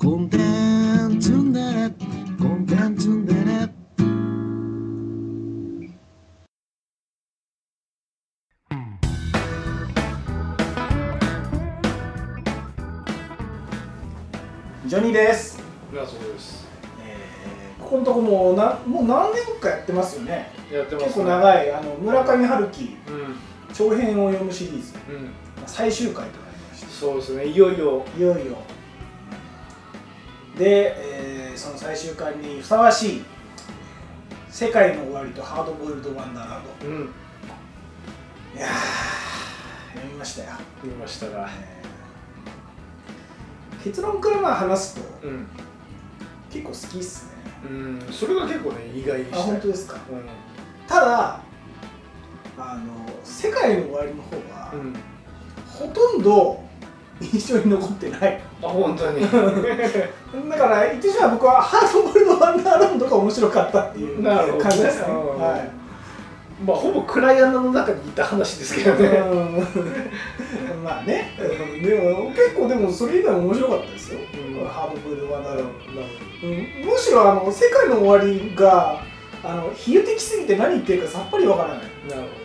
コンテンツンデレコンテンツンデレジョニーです。 そうです。 ここのとこもう何年かやってますよね。 やってますね。 結構長い村上春樹、長編を読むシリーズ、最終回となりました。 そうですね。いよいよで、その最終回にふさわしい「世界の終わり」と「ハードボイルド・ワンダーランド」。いやー、読みましたよ。 読みましたが、 結論から話すと、結構好きっすね。 それが結構ね、意外でした。 本当ですか。ただ世界の終わりの方は、ほとんど印象に残ってない。 本当にだから言ってしまう僕はハードボイルド・ワンダーランドが面白かったっていう感じですね。 まあほぼ暗い穴の中にいた話ですけどね。 まあね、でも結構でもそれ以外も面白かったですよ、ハードボイルド・ワンダーランド。むしろ世界の終わりが比喩的すぎて何言ってるかさっぱりわからない。 なるほど。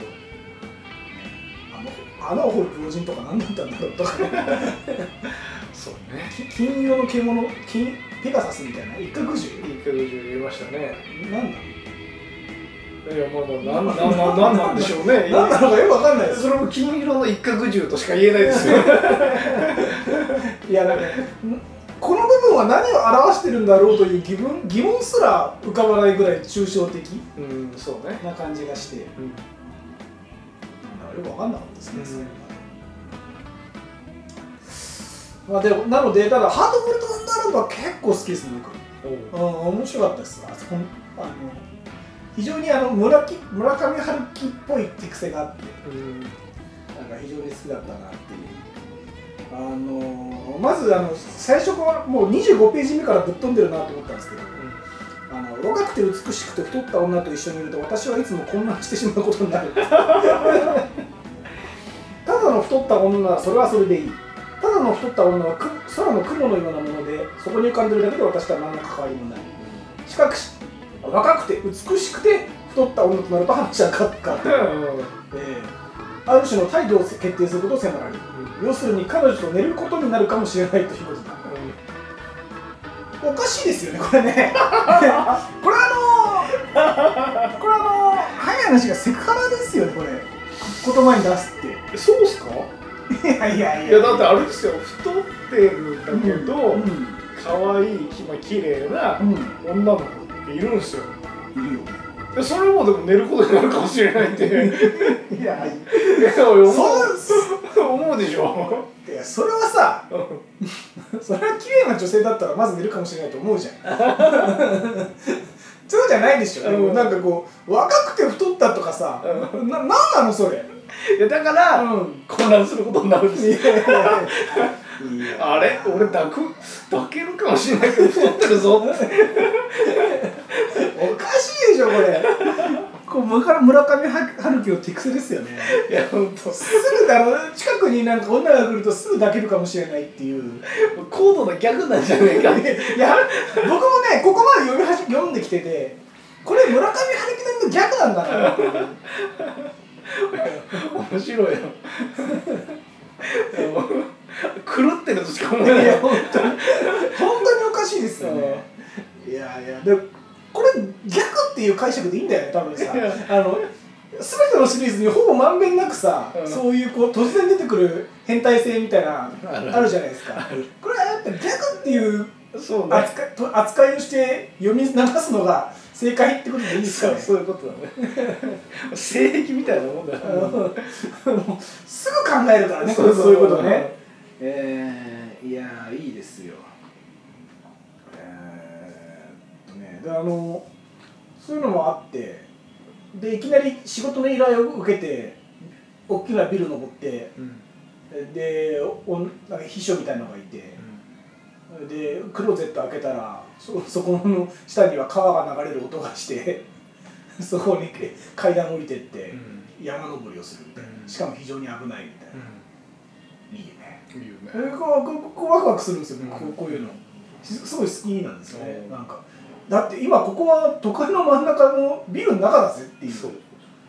穴を掘る狂人とか何だったんだろうとかそうね。 金色の獣、ペガサスみたいな一角獣言いましたね。 何なの？ いや、何なんでしょうね。 何なのかよくわかんないです。 それも金色の一角獣としか言えないですよ。 いや、なんかこの部分は何を表してるんだろうという疑問すら浮かばないぐらい抽象的そうねな感じがして、よくわかんなかったですね。まあでもなので、ただハードボイルド・ワンダーランドは結構好きですね、僕。面白かったです。非常に村上春樹っぽい手癖があって、なんか非常に好きだったなっていう。まず最初からもう25ページ目からぶっ飛んでるなと思ったんですけど、若くて美しくて太った女と一緒にいると私はいつも混乱してしまうことになる。ただの太った女ならそれはそれでいい。ただの太った女は空の雲のようなもので、そこに浮かんでるだけで私とは何の関わりもない。若くて美しくて太った女となると話は変わって、ある種の態度を決定することを迫られる。要するに彼女と寝ることになるかもしれないということだ。おかしいですよね、これね。これ早い話がセクハラですよね、これ。言葉に出すって。 そうっすか？いやだってあれですよ、太ってるんだけど可愛い綺麗な女の子っているんですよ。 いるよね。 それもでも寝ることになるかもしれないって。 いや思うでしょ。 いや、それはさ、それは綺麗な女性だったらまず寝るかもしれないと思うじゃん。そうじゃないでしょ。なんかこう若くて太ったとかさ、なんなのそれ。 いやだから、混乱することになるんですよ。あれ俺抱けるかもしれないけど太ってるぞって。 おかしいでしょこれ。村上春樹の手癖ですよね。 いや本当。 すぐ近くになんか女が来るとすぐ抱けるかもしれないっていう。 高度な逆なんじゃねえか。 いや僕もねここまで読んできてて、これ村上春樹なりの逆なんだなっていう。 面白いよ。狂ってるとしか思えない。 本当におかしいですよね。いやでこれ逆っていう解釈でいいんだよね多分さ。全てのシリーズにほぼまんべんなくさ、そういう突然出てくる変態性みたいなあるじゃないですか。これはやっぱ逆っていう扱いをして読み流すのが正解ってことでいいですかね。 そういうことだね。性癖みたいなもんだよ。 すぐ考えるからね、そういうことね。いやいいですよ。そういうのもあって、でいきなり仕事の依頼を受けて大きなビル登って、でなんか秘書みたいなのがいて、でクローゼット開けたらそこの下には川が流れる音がしてそこに階段降りてって山登りをするみたいな、しかも非常に危ないみたいな、いいよね。こうワクワクするんですよね、こういうの。 すごい好きなんですよね、 うん、 なんかだって今ここは都会の真ん中のビルの中だぜっていう、 そう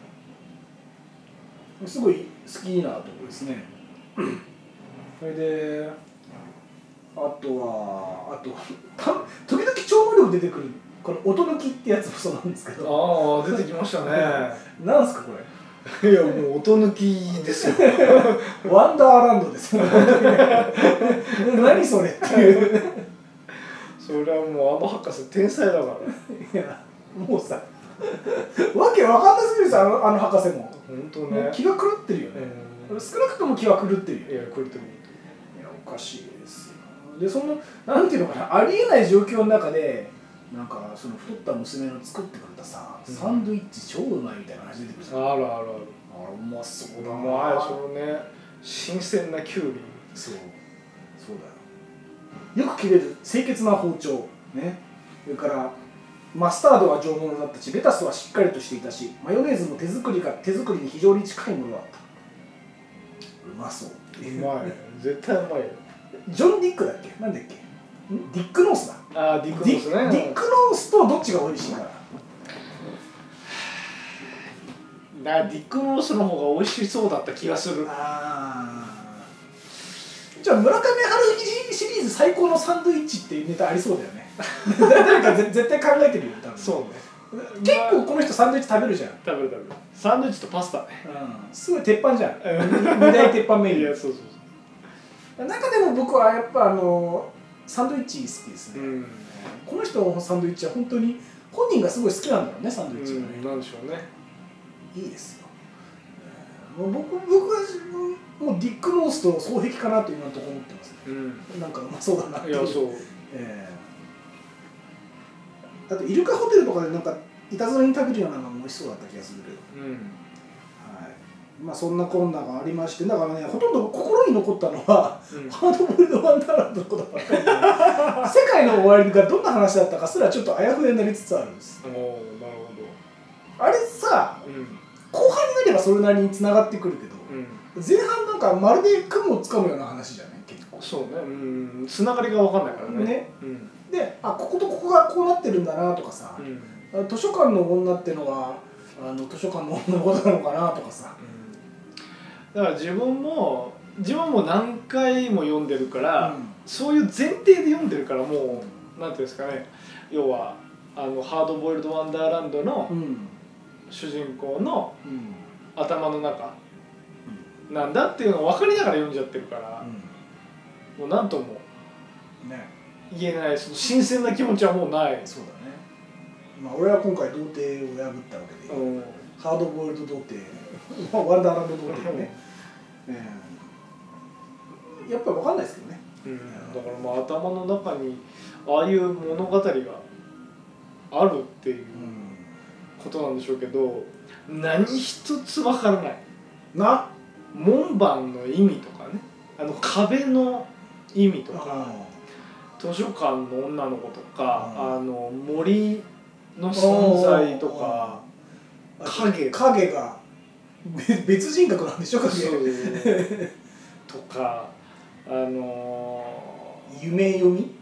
すごい好きなところですねそれであと時々超能力出てくるこの音抜きってやつもそうなんですけど、 ああ出てきましたねなんすかこれいやもう音抜きですよワンダーランドですよ何それっていうそれはもう博士天才だからいやもうさわけわかんなすぎるんですよあの博士も本当ね気が狂ってるよね、少なくとも気は狂ってるよ。 いや狂ってるいやおかしいですよ。でそのなんていうのかなありえない状況の中でなんかその太った娘の作ってくれたさ、サンドイッチ超うまいみたいな話出てくるじゃん。 あるあうまそうだな。 まあそのね新鮮なキュウリそうだよ。よく切れる清潔な包丁ね。それからマスタードは上物だったしレタスはしっかりとしていたしマヨネーズも手作りに非常に近いものだった。うまそう。 うまい絶対うまいよジョン・ディックだっけなんだっけディック・ノースだ。 ああディックノースねディック・ノースとどっちが美味しいかな。 ディックノースの方が美味しそうだった気がするじゃあ村上春樹シリーズ最高のサンドイッチっていうネタありそうだよね誰か絶対考えてるよ多分。 そうね結構この人サンドイッチ食べるじゃん。 食べるサンドイッチとパスタねすごい鉄板じゃん二大鉄板メニュー。 いやそう中でも僕はやっぱサンドイッチ好きですね、この人のサンドイッチは本当に本人がすごい好きなんだろうねサンドイッチがね、 なんでしょうねいいですよ、もう僕はもうディック・ノースと双璧かなと今のところ思ってますね、なんかうまそうだなっていう。 いやそう、 あとイルカホテルとかでなんかいたずらに食べるようなのも美味しそうだった気がするけど、まあそんなこんながありまして、だからねほとんど心に残ったのは、ハードボイルドワンダーランドのことばっかりで世界の終わりがどんな話だったかすらちょっとあやふやになりつつあるんです。 なるほあれさ、後半になればそれなりに繋がってくるけど、前半なんかまるで雲をつかむような話じゃない結構。 そうねつながりが分かんないからねでこことここがこうなってるんだなとかさ、図書館の女ってのは図書館の女のことなのかなとかさ、 だから自分も何回も読んでるから、そういう前提で読んでるからもうなんていうんですかね、要はハードボイルドワンダーランドの主人公の頭の中なんだっていうのを分かりながら読んじゃってるから、もう何とも言えない、その新鮮な気持ちはもうない。 そうだね。まあ俺は今回童貞を破ったわけで、ハードボイルド童貞ワンダーランド童貞ね、やっぱり分かんないですけどね、 だからまあ頭の中にああいう物語があるっていうことなんでしょうけど、何一つ分からないな。門番の意味とかね、壁の意味とか、図書館の女の子とか、森の存在とか、 影が別人格なんでしょ影とか夢読み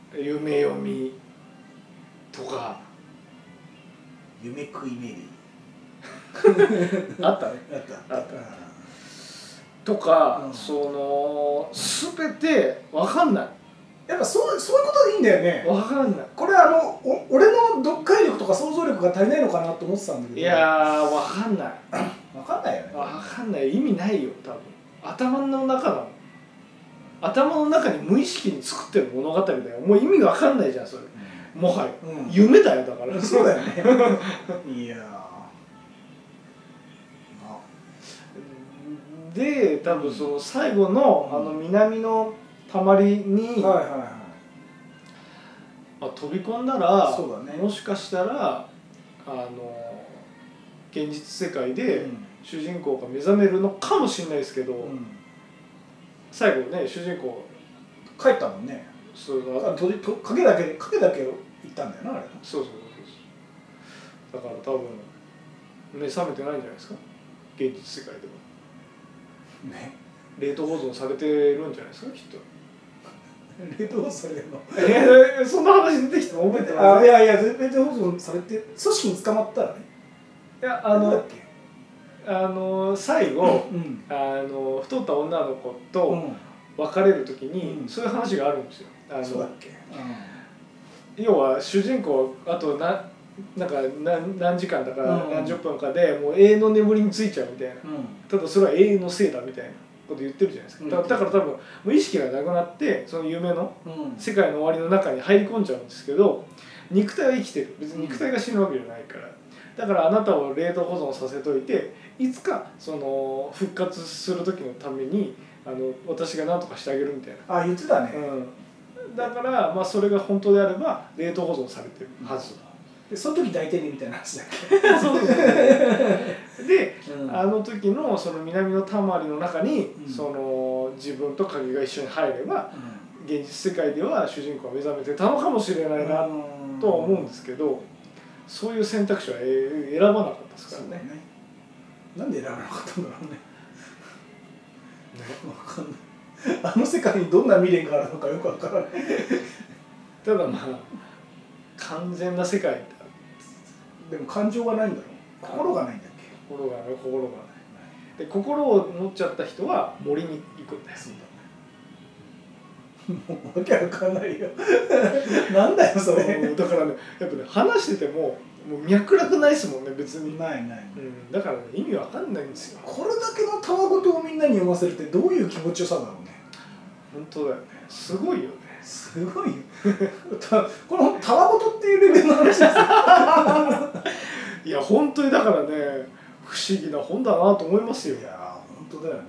とか夢食いメリーあったねあったとか、全て分かんない。 やっぱそういうことでいいんだよね。 分かんない。 これ俺の読解力とか想像力が足りないのかなと思ってたんだけど、 いやー分かんない分かんないよね。 分かんない、意味ないよ多分。頭の中の頭の中に無意識に作ってる物語だよ。もう意味分かんないじゃんそれ、もはや、夢だよだからそうだよねいやで多分その最後の南のたまりに飛び込んだら、もしかしたら現実世界で主人公が目覚めるのかもしれないですけど、最後ね主人公帰ったもんね。そう影だけ行ったんだよなあれ。 そうだから多分目覚めてないんじゃないですか現実世界では。ね、冷凍保存されてるんじゃないですかきっと。 冷凍保存されるの？ そんな話出てきたの覚えてます？ いやいや全然保存されて組織に捕まったらね。 いやなんだっけ。 最後、 うん太った女の子うとん別れる時に、 うんそういう話があるんですよ。 そうだっけ。 要は主人公あとなんか何時間だかうん何十分かでもう永遠の眠りについちゃうみたいな、ただそれは永遠のせいだみたいなこと言ってるじゃないですか。だから多分もう意識がなくなってその夢の世界の終わりの中に入り込んじゃうんですけど、肉体は生きてる、別に肉体が死ぬわけじゃないから、だからあなたを冷凍保存させといて、いつかその復活する時のために私が何とかしてあげるみたいな。 言ってたね。 だからまあそれが本当であれば冷凍保存されてるはず。 でその時抱いてねみたいな話だっけ。 そうで、あの時のその南のたまりの中に、その自分と影が一緒に入れば、現実世界では主人公は目覚めてたのかもしれないなとは思うんですけど、そういう選択肢は選ばなかったですからね。 なんで選ばなかったんだろうね。分かんない。あの世界にどんな未練があるのかよくわからない。 ただまあ完全な世界でも感情がないんだろう。心がないんだっけ。 心がない。で心を持っちゃった人は森に行くんだよ。 そうだね。もうわけわかんないよ。なんだよそれ。 だからね、やっぱね話しててもう脈絡ないですもんね、別に。 ない、 だからね意味わかんないんですよ。 これだけのたわごとをみんなに読ませるってどういう気持ちよさだろうね。 本当だよね。すごいよね。 すごいよ。このたわごとっていうレベルの話ですよ。 いや本当にだからね不思議な本だなと思いますよ。 いや本当だよね。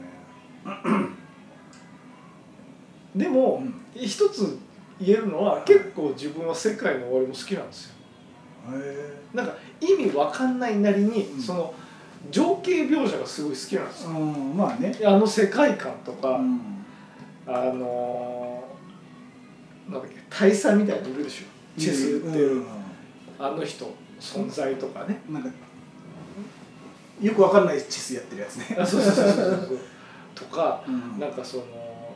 でも、一つ言えるのは、結構自分は世界の終わりも好きなんですよ。なんか意味わかんないなりに、その情景描写がすごい好きなんですよ。 まあね。 世界観とか、なんだっけ大佐みたいにいるでしょ。チェス売ってるあの人存在とかね。 なんかよくわかんないチェスやってるやつね。 そうとか、なんかその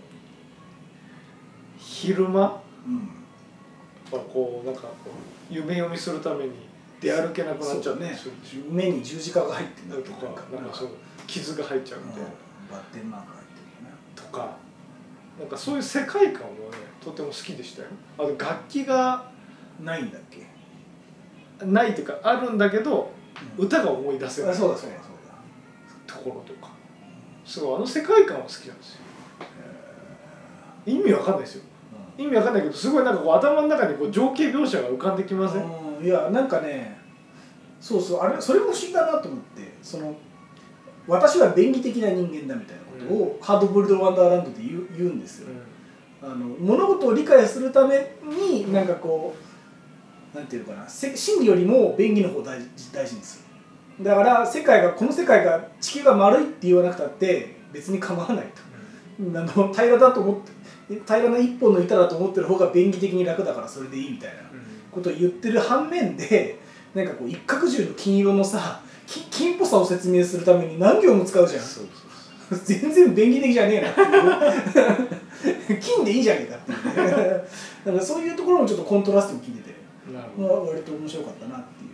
昼間はこうなんかこう夢読みするために出歩けなくなっちゃったりするでしょ。 目に十字架が入ってるとか、なんかそう傷が入っちゃうみたいな。 バッテンマーク入ってるよね。 とか、なんかそういう世界観をねとても好きでしたよ。楽器がないんだっけ。 ないというかあるんだけど、歌が思い出せないそうだところとか、すごい世界観は好きなんですよ。意味わかんないですよ。意味わかんないけど、すごいなんかこう頭の中にこう情景描写が浮かんできません？ いやなんかね、そうそれも不思議だなと思って、私は便宜的な人間だみたいなことを、ハードボイルドワンダーランドで言うんですよ。物事を理解するためになんかこうなんていうのかな、真理よりも便宜の方を大事にする。だからこの世界が地球が丸いって言わなくたって別に構わないと。平らだと思って平らな一本の板だと思ってる方が便宜的に楽だからそれでいいみたいなことを言ってる反面で、なんかこう一角獣の金色のさ金っぽさを説明するために何行も使うじゃん。全然便宜的じゃねえなっていう金でいいじゃねえかっていうね。だからそういうところもちょっとコントラストを聞いてて、割と面白かったなっていう。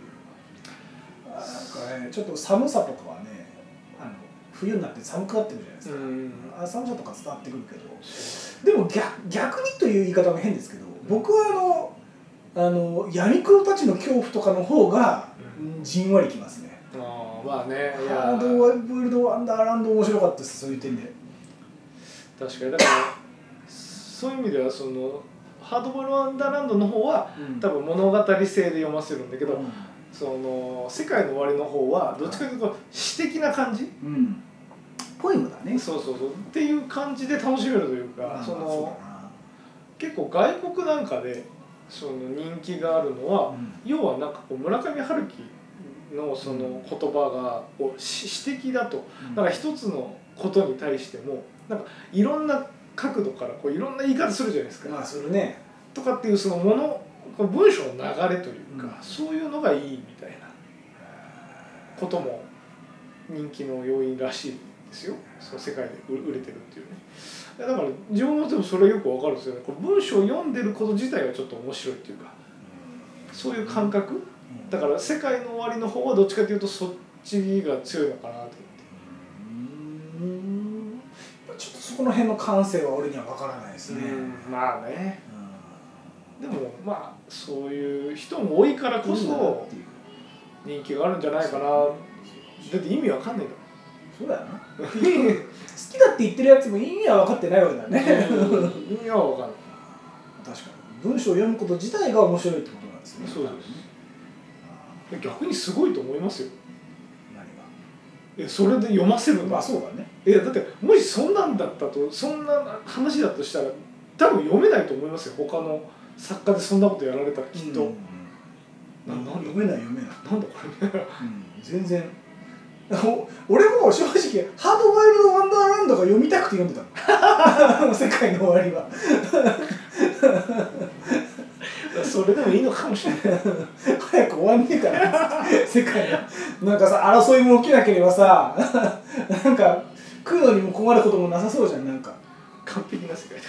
なんかね、ちょっと寒さとかはね、冬になって寒くなってくるじゃないですか。寒さとか伝わってくるけど、でも逆にという言い方が変ですけど、僕は闇黒たちの恐怖とかの方がじんわりきますね。 まあね、 ハードボイルドワンダーランド面白かったです、そういう点で。 確かにだからそういう意味ではそのハードボイルドワンダーランドの方は、多分物語性で読ませるんだけど、その世界の終わりの方はどっちかというと詩的な感じ、 ポエムだね。 そうっていう感じで楽しめるというか、結構外国なんかでその人気があるのは、要はなんかこう村上春樹のその言葉がこう詩的だと、なんか一つのことに対してもなんかいろんな角度からこういろんな言い方するじゃないですか。 するね。 とかっていうその文章の流れというか、そういうのがいいみたいなことも人気の要因らしいですよ、その世界で売れてるっていうね。だから自分もでもそれよくわかるんですよね。これ文章を読んでること自体がちょっと面白いっていうか、そういう感覚だから世界の終わりの方はどっちかというとそっちが強いのかなと思って。 ちょっとそこの辺の感性は俺には分からないですね。 まあね、でもまあそういう人も多いからこそ人気があるんじゃないかな。だって意味わかんないんだもん。 そうだよな好きだって言ってるやつも意味は分かってないわけだね意味はわかんない。 確かに文章を読むこと自体が面白いってことなんですね。 そうです。逆にすごいと思いますよ。 何がそれで読ませるんだ。 まあそうだね。 だってもしそんなんだったと、そんな話だとしたら多分読めないと思いますよ。他の作家でそんなことやられたらきっと、 なんだ読めないなんだこれ、 全然俺も正直ハードボイルドワンダーランドが読みたくて読んでたの世界の終わりはそれでもいいのかもしれない早く終わんねえから世界のなんかさ争いも起きなければさなんか食うのにも困ることもなさそうじゃん。なんか完璧な世界だから、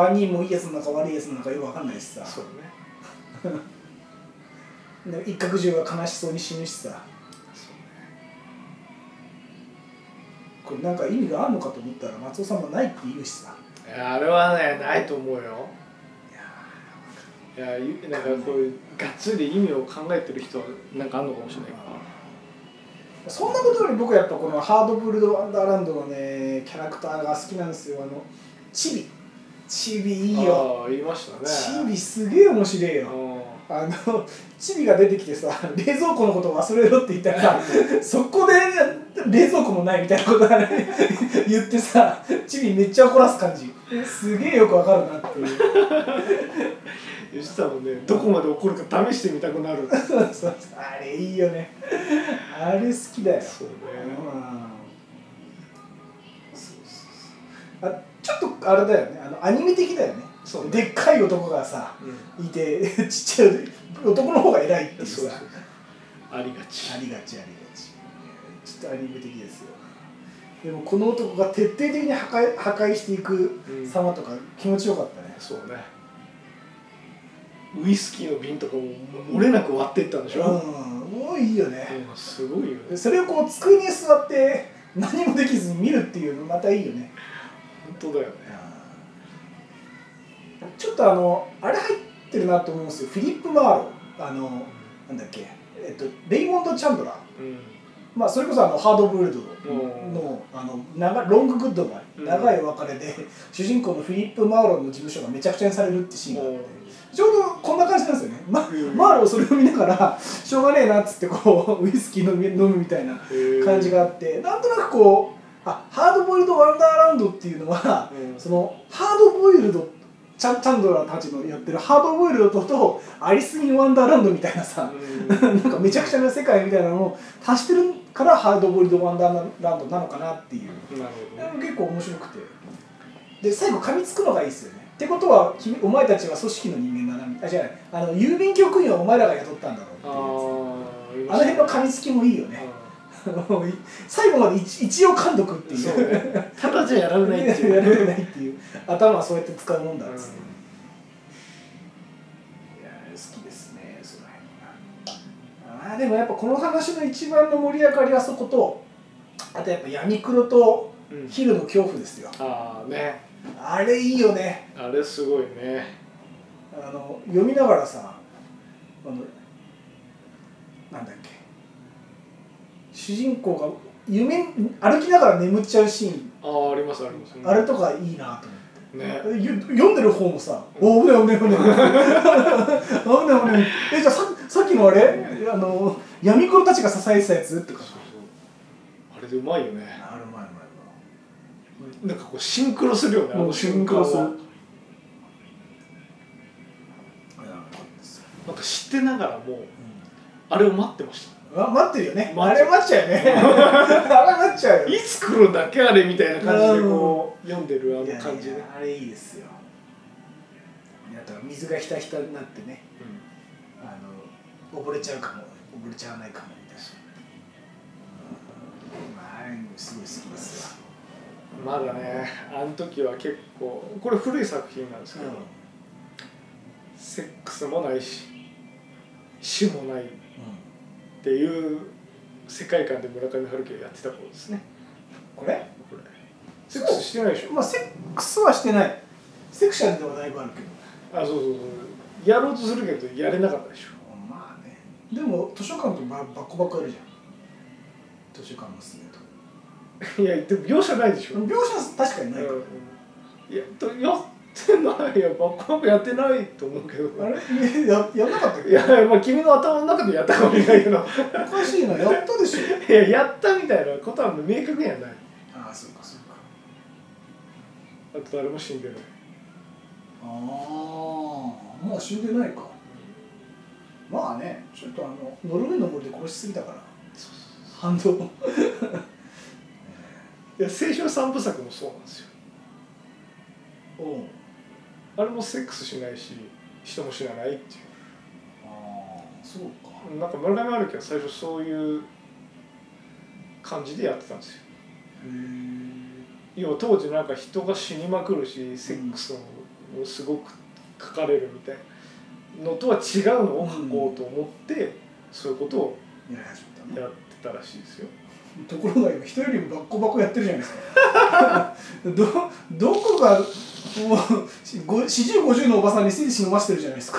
万人もいいやつの中悪いやつの中よく分かんないしさ。 そうね一角獣が悲しそうに死ぬしさ。これなんか意味があるのかと思ったら松尾さんもないって言うしさ。 あれはねないと思うよ。いやなんかこういうがっつり意味を考えてる人はなんかあるのかもしれないから。 そんなことより僕はやっぱこのハードボイルドワンダーランドのねキャラクターが好きなんですよ。チビいいよ。 言いましたね。 チビすげえ面白いよ。チビが出てきてさ冷蔵庫のこと忘れろって言ったらそこで冷蔵庫もないみたいなことがね言ってさチビめっちゃ怒らす感じすげえよくわかるなっていう吉田もねどこまで怒るか試してみたくなるそうあれいいよねあれ好きだよ。 そうね、 ちょっとあれだよねアニメ的だよね。 そうねでっかい男がさ、いてちっちゃい男の方が偉いっていうさ。 そうありがちちょっとアニメ的ですよ。でもこの男が徹底的に破壊していく様とか気持ちよかったね。 そうね。ウイスキーの瓶とかも漏れなく割っていったんでしょ。 もういいよね。 すごいよね。 それをこう机に座って何もできずに見るっていうのまたいいよね。 本当だよね。 ちょっとあれ入ってるなと思いますよ。フィリップ・マーロなんだっけ、レイモンド・チャンドラー、まあそれこそハードボイルドのロンググッドバイ、長いお別れで主人公のフィリップ・マーロンの事務所がめちゃくちゃにされるってシーンがあって、ちょうどこんな感じなんですよね。マーロンそれを見ながらしょうがねえなっつってこうウイスキー飲むみたいな感じがあって、なんとなくこうハードボイルド・ワンダーランドっていうのは、そのハードボイルドチャンドラーたちのやってるハードボイルドとアリス・イン・ワンダーランドみたいなさ、なんかめちゃくちゃな世界みたいなのを足してるからハードボイルド・ワンダーランドなのかなっていう。結構面白くて、で最後噛みつくのがいいですよね。ってことはお前たちは組織の人間だな、じゃあ郵便局員はお前らが雇ったんだろうっていう、あの辺の噛みつきもいいよね。最後まで一応噛んどくっていう、 ただじゃやられないっていうやられないっていう頭はそうやって使うもんだっつって、いや好きですねその辺は。でもやっぱこの話の一番の盛り上がりはそこと、あとやっぱ闇黒とヒルの恐怖ですよ。あれいいよね。 あれすごいね。 読みながらさなんだっけ、主人公が歩きながら眠っちゃうシーン、 ありますあります、 あれとかいいなと思って、 ね、 読んでる方もさ「おお危ない危ない危ない危ない危ない」じゃあさっきのあれ闇黒たちが支えてたやつとか、 あれでうまいよね。 あれうまい。 なんかこうシンクロするよね、 シンクロする。 なんか知ってながらもあれを待ってました。 待ってるよね。あれ待っちゃうよね。あれ待っちゃうよ。 いつ来るんだっけあれみたいな感じでこう読んでる感じね。 あれいいですよ。あと水がひたひたになってね、溺れちゃうかも溺れちゃわないかもみたいな。ああれすごい好きですよ。 まだねあの時は結構これ古い作品なんですけど、セックスもないし死もないっていう世界観で村上春樹がやってた頃ですね。 これセックスしてないでしょ。 まあセックスはしてない。セクシャルではだいぶあるけど。 あ、そうそうそう、やろうとするけどやれなかったでしょ。 まあね。でも図書館とバコバコやるじゃん。図書館のすねと。 いやでも描写ないでしょ。 描写は確かにないから、 いやってないよ、バックアップやってないと思うけど。 あれやんなかったっけ？ いや、まあ君の頭の中でやったかもしれないけど。 おかしいな、やったでしょ。 いや、やったみたいなことは明確にはない。 ああ、そうかそうか。 あと誰も死んでない。 ああ、まあ死んでないか。まあね、ちょっとノルウェーの森で殺しすぎたから反動。 いや、青春三部作もそうなんですよ。あれもセックスしないし人も死なないっていう。 ああ、そうか。 なんか村上春樹は最初そういう感じでやってたんですよ。要は当時なんか人が死にまくるしセックスをすごく書かれるみたいなのとは違うのを書こうと思って、そういうことをやってたらしいですよ。 ところが今人よりもバッコバコやってるじゃないですか。どこがもう4050のおばさんに精子飲ましてるじゃないですか。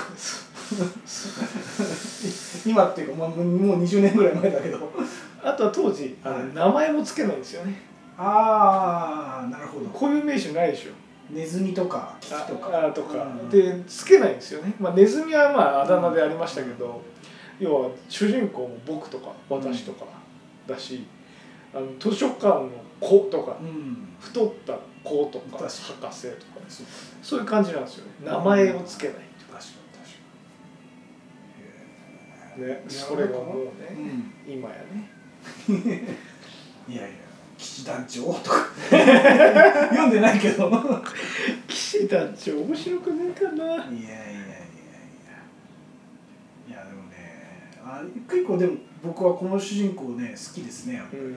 今っていうか、まあ、もう20年ぐらい前だけど。 あとは当時名前もつけないんですよね。 ああ、なるほど。 固有名詞ないでしょ。 ネズミとかキキとかでつけないんですよね。まあネズミはまああだ名でありましたけど、要は主人公も僕とか私とかだし、図書館の子とか、太った子とか博士とか、そういう感じなんですよね。名前をつけない。 確かにね、それがもうね、今やね。 いやいや、騎士団長とか読んでないけど。 騎士団長面白くないかな。いやでもね、結構でも僕はこの主人公ね好きですね。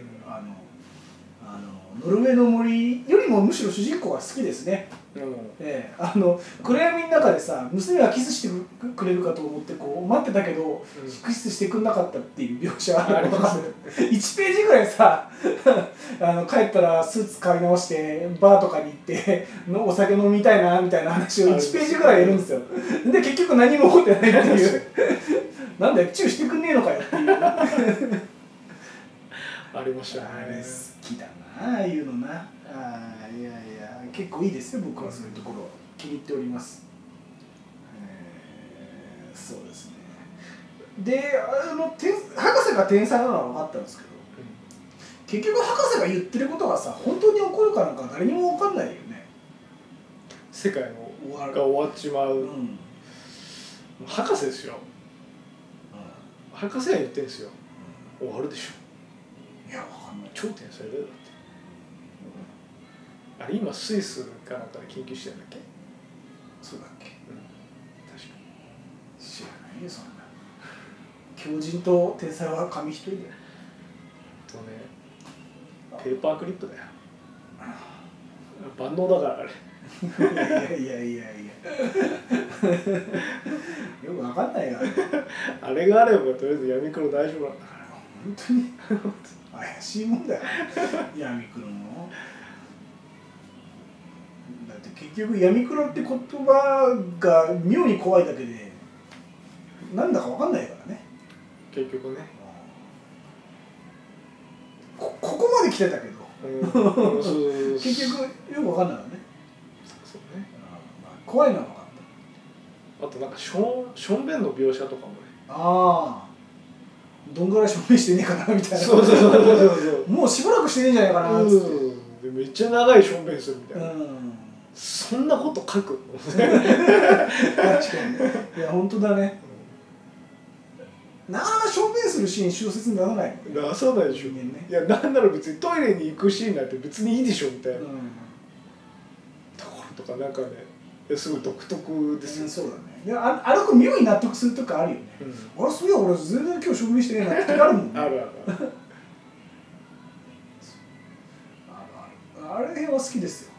ノルウェーの森よりもむしろ主人公が好きですね。暗闇の中でさ、娘がキスしてくれるかと思ってこう待ってたけど、キスしてくんなかったっていう描写あります。1ページぐらいさ帰ったらスーツ買い直してバーとかに行ってお酒飲みたいなみたいな話を1ページぐらいやるんですよ。で結局何も起こってないっていうなんだよチューしてくんねえのかよっていうありましたね。 あれ好きだな、ああいうのな。いや結構いいですよ、僕はそういうところ気に入っております。そうですね。で博士が天才なのは分かったんですけど、結局博士が言ってることがさ本当に起こるかなんか誰にも分かんないよね。 世界が終わっちまう、博士ですよ、博士が言ってるんですよ、終わるでしょ。 いや、分かんない。 超天才だよだって。あれ今スイスかなんかで研究してるんだっけ。 そうだっけ。 確かに知らないよそんな。狂人と天才は紙一重だよ。 ペーパークリップだよ。万能だからあれ。 いやよく分かんないよ。 あれがあればとりあえず闇黒大丈夫なんだから。 本当に怪しいもんだよ闇黒も。だって結局闇黒って言葉が妙に怖いだけでなんだか分かんないからね結局ね。 ここまで来てたけど結局よく分かんないのね。 そうね。 怖いのは分かった。 あとなんかしょんべんの描写とかもね。 ああ、どんぐらいしょんべんしてねえかなみたいな。 そうもうしばらくしてねえんじゃないかなっつって、 めっちゃ長いしょんべんするみたいな、そんなこと書く確かに。いや本当だね、なかなかしょんべんするシーン小説にならないもんね。 出さないでしょ、いやなんなら別にトイレに行くシーンなんて別にいいでしょみたいな、ところとかなんかねすごい独特ですよ、 そうだね。であの子妙に納得するときあるよね、あれそういや俺全然今日しょんべんしてねえなって時あるもんね。 あるあるは好きですよ、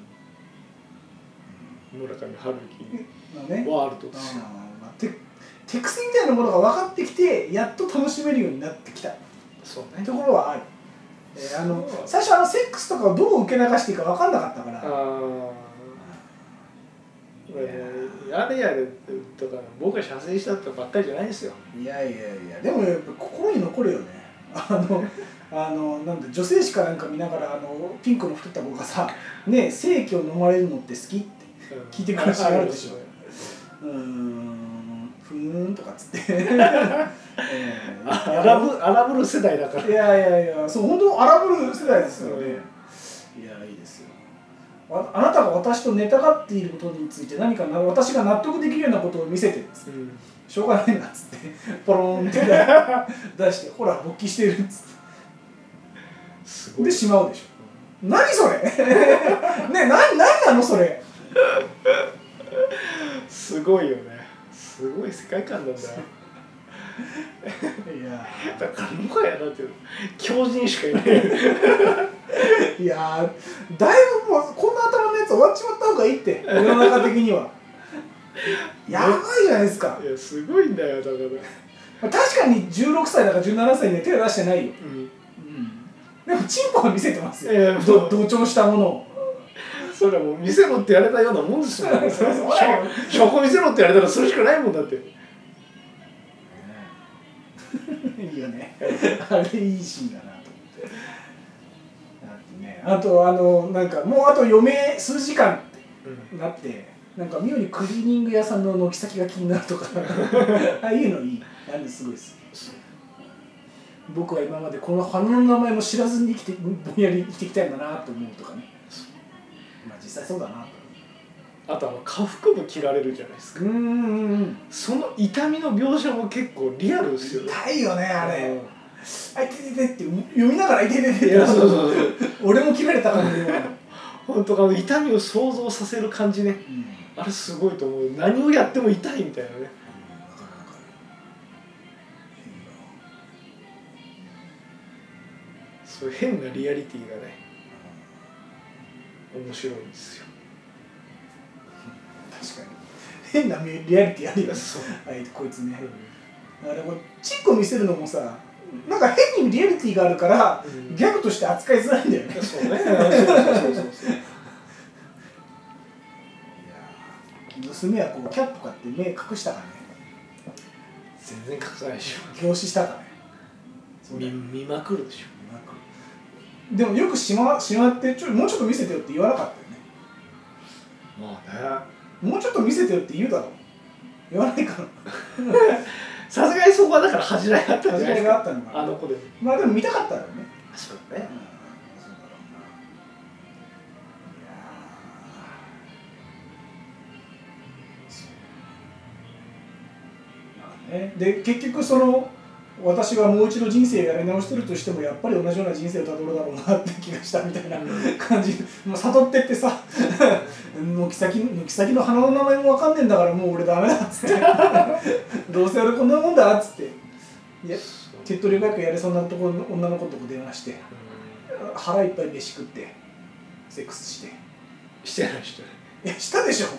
村上春樹ね、 ワールドですよ。 テクスみたいなものが分かってきてやっと楽しめるようになってきたそうね。 ところはある。最初セックスとかをどう受け流していいか分かんなかったから。 やれやれとか僕が射精したとかばっかりじゃないですよ。 いやでもやっぱ心に残るよね。なんで女性誌かなんか見ながらピンクの太った子がさ「ねえ精液を飲まれるのって好き?」って聞いてくるシーンあるでしょ。ふーんとかっつって荒ぶる世代だから。 いやそう本当荒ぶる世代ですよね。いやいいですよ。あなたが私と寝たがっていることについて何か私が納得できるようなことを見せてっつって、しょうがないなっつってポロンって出してほら勃起してるっつってすごいでしまうでしょ。何それね何なのそれすごいよね。すごい世界観なんだよ。 いやだからもはやだって狂人しかいない。 いやだいぶもうこんな頭のやつ終わっちまった方がいいって世の中的にはやばいじゃないですか。 いやすごいんだよだから確かに16歳だか17歳に手を出してないよ、でもチンポは見せてますよ、同調したものを。 それはもう見せろってやれたようなもんですよね。証拠見せろってやれたらそれしかないもんだって。 いいよね。あれいいシーンだなと思って。あとなんかもうあと余命数時間ってなって、なんか妙にクリーニング屋さんの軒先が気になるとかああいうのいい。あれすごいです。僕は今までこの花の名前も知らずにぼんやり生きてきたんだなと思うとかね。まあ実際そうだなと。 あと下腹部切られるじゃないですか。その痛みの描写も結構リアルですよね。 痛いよねあれ。あいてててって読みながらいてててって。俺も切られたからね。 本当痛みを想像させる感じね。あれすごいと思う。何をやっても痛いみたいなね。そういう変なリアリティがね面白いんですよ。 確かに変なリアリティあるよね。こいつね。あれもチンコ見せるのもさ、なんか変にリアリティがあるから、ギャグとして扱いづらいんだよね。そうね。娘はこうキャップ買って目隠したからね。 全然隠さないでしょ。 凝視したからね。 見まくるでしょ。 でもよくしまってもうちょっと見せてよって言わなかったよね。 まあね。 もうちょっと見せてよって言うだろう。言わないかな。 さすがにそこはだから恥じらいがあったんじゃないですか。 恥じらいがあったのかな。 あの子で。 まあでも見たかったよね。 そうだね。 そうだろうな。いやで結局私がもう一度人生やり直してるとしてもやっぱり同じような人生をたどるだろうなって気がしたみたいな感じ。もう悟ってってさ軒先の花の名前も分かんねえんだからもう俺ダメだっつってどうせ俺こんなもんだっつっていや手っ取り早くやれそうなとこ女の子のとこ電話して腹いっぱい飯食ってセックスしてないいやしたでしょ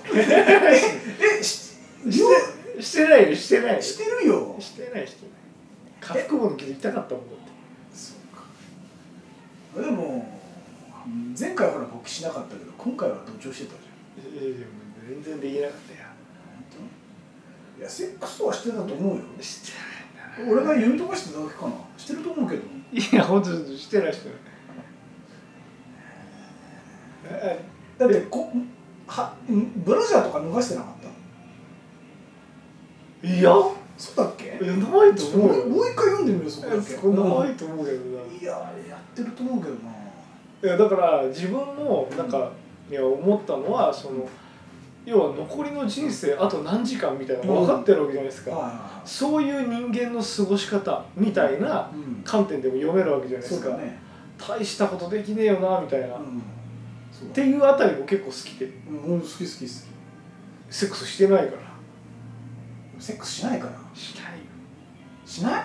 してないよしてないしてるよしてない下腹部の傷痛かったもんだって。 そうか。でも前回はほら勃起しなかったけど今回は同調してたじゃん。 でも全然できなかったよ。 本当？いやセックスはしてたと思うよ。 してないんだな。 俺が読み飛ばしてただけかな。してると思うけど。 いや本当してないしてない。 だってブラジャーとか脱がしてなかった。 いやそうだっけ？ ないと思うよ。 もう一回読んでみようそこだけ。 ないと思うけどな。 いややってると思うけどな。 いやだから自分もなんか思ったのは要は残りの人生あと何時間みたいなの分かってるわけじゃないですか。そういう人間の過ごし方みたいな観点でも読めるわけじゃないですか。大したことできねえよなみたいな。っていうあたりも結構好きで。 好き。 セックスしてないから。 セックスしないから。 しないよ。 しない？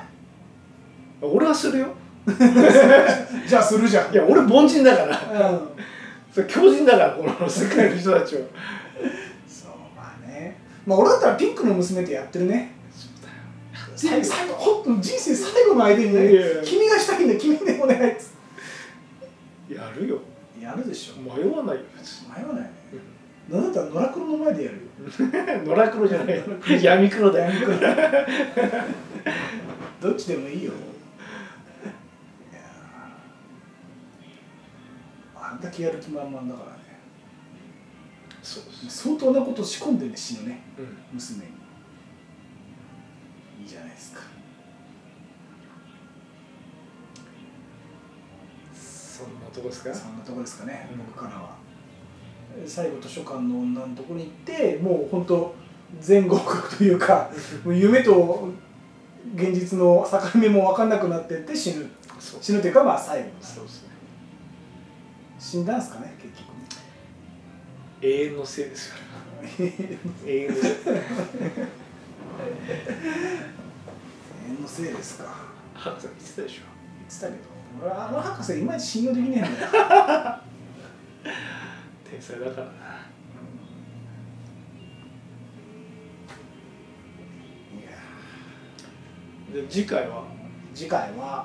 俺はするよ。 じゃあするじゃん。 いや俺凡人だから。 それ強人だからこの世界の人たちは。 そうまあね、まあ俺だったらピンクの娘ってやってるね。最後本当に人生最後の相手にね、君がしたいんだ君でお願いっつってやるよ。 やるでしょ。 迷わないよ別に。 迷わないね。なんだったら野良黒の前でやるよ。 野良黒じゃないよ。闇黒だよ。 闇黒どっちでもいいよ。いやあんだけやる気満々だからね。 そうです。 相当なこと仕込んでね死ぬね、娘に。いいじゃないですか。 そんなとこですか。 そんなとこですかね、僕からは。最後図書館の女のとこに行ってもう本当全合格というかもう夢と現実の境目も分かんなくなってって死ぬ。死ぬというかまあ最後の。 そうですね。 死んだんですかね結局。 永遠のせいですよ。永遠のせい。 永遠のせいですか。 博士言ってたでしょ。 言ってたけど俺は博士いまいち信用できねえんだよ。 天才だからな。で次回は、 次回は、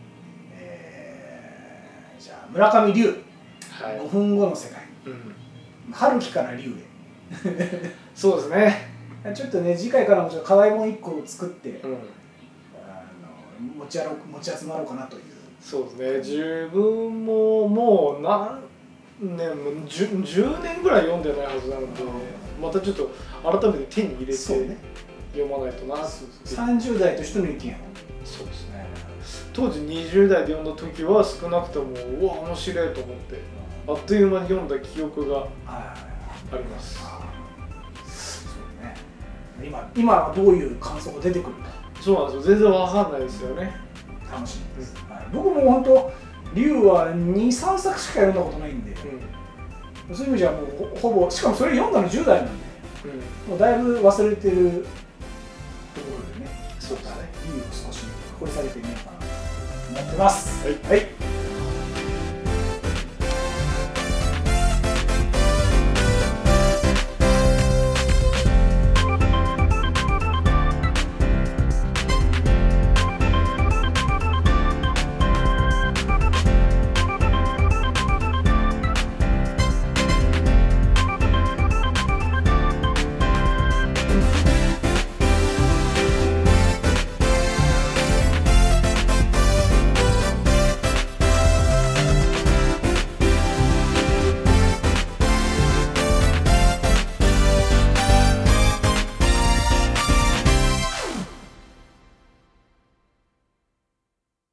じゃあ村上龍、 はい、 5分後の世界、春樹から龍へ。 そうですね。 ちょっとね次回からもちょっと課題本1個を作って、持ち集まろうかなという。 そうですね。自分ももう何年も 10年ぐらい読んでないはずなので、またちょっと改めて手に入れて読まないとな。 30代としての意見を。 そうですね。当時20代で読んだ時は少なくともうわ面白いと思ってあっという間に読んだ記憶があります。 そうね。今はどういう感想が出てくるか。 そうなんですよ。全然わかんないですよね。 楽しみです。僕も本当龍は 2,3 作しか読んだことないんで、そういう意味じゃもうほぼしかもそれ読んだの10代なんで、もうだいぶ忘れてるところでね。 そうですね。 龍を少し掘り下げてみようかなと思ってます。はい。